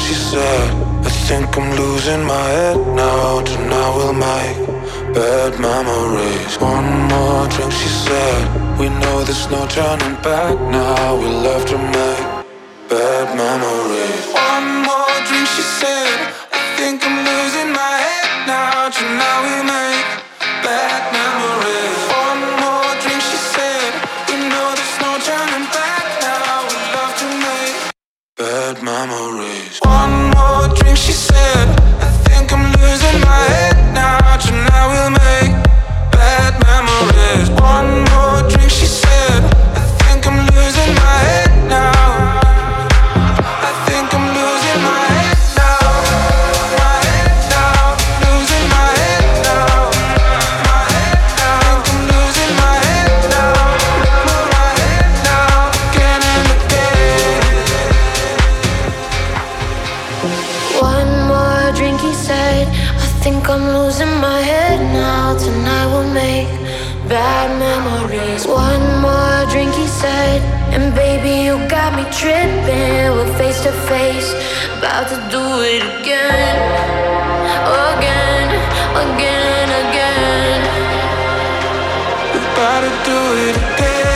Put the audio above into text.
she said, I think I'm losing my head now. Tonight we'll make bad memories. One more drink, she said, we know there's no turning back now. We'll have to make bad memories. One more drink, she said, I think I'm losing my head now. Tonight we'll make bad memories. One more drink, she said, we know there's no turning back now. We'll have to make bad memories. One more drink, she said, I think I'm losing my head now. Tonight we'll make bad memories. One more drink, she said, I think I'm losing my head now. I think I'm losing my head now. My head now, losing my head now. My head now, I think I'm losing my head now. My head now, again and again. One more drink, he said, I think I'm losing my head now. Tonight we'll make bad memories. One more drink, he said, and baby, you got me tripping. We're face to face, about to do it again. Again, again, again. We're about to do it again.